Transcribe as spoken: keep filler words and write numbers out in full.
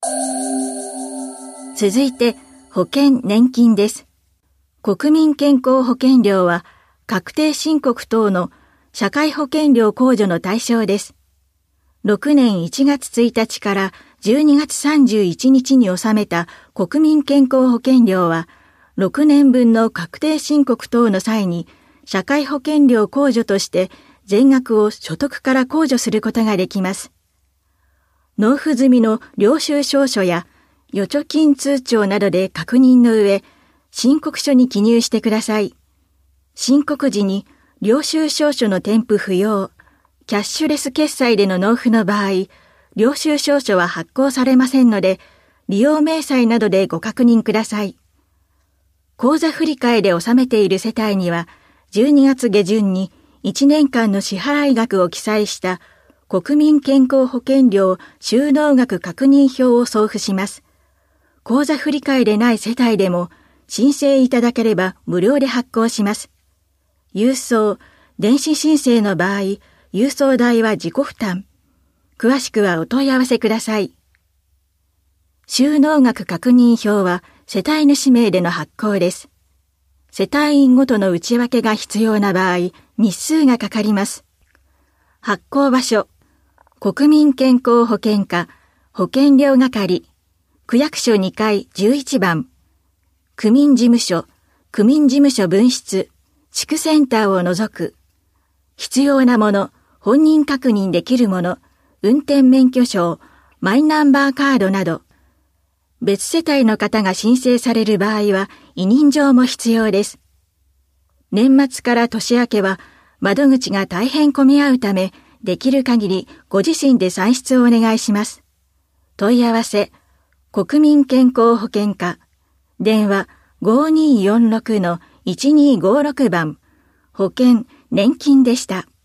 続いて、保険年金です。国民健康保険料は、確定申告等の社会保険料控除の対象です。ろくねんいちがつついたちからじゅうにがつさんじゅういちにちに納めた国民健康保険料は、ろくねんぶんの確定申告等の際に、社会保険料控除として全額を所得から控除することができます。納付済みの領収証書や預貯金通帳などで確認の上、申告書に記入してください。申告時に領収証書の添付不要、キャッシュレス決済での納付の場合、領収証書は発行されませんので、利用明細などでご確認ください。口座振替で納めている世帯には、じゅうにがつげじゅんにいちねんかんの支払い額を記載した国民健康保険料収納額確認表を送付します。口座振替でない世帯でも申請いただければ無料で発行します。郵送、電子申請の場合、郵送代は自己負担。詳しくはお問い合わせください。収納額確認表は世帯主名での発行です。世帯員ごとの内訳が必要な場合、日数がかかります。発行場所、国民健康保険課、保険料係、区役所にかいじゅういちばん、区民事務所、区民事務所分室、地区センターを除く、必要なもの、本人確認できるもの、運転免許証、マイナンバーカードなど、別世帯の方が申請される場合は委任状も必要です。年末から年明けは窓口が大変混み合うため、できる限りご自身で算出をお願いします。問い合わせ、国民健康保険課、電話 ごにーよんろくのいちにーごろく 番、保険、年金でした。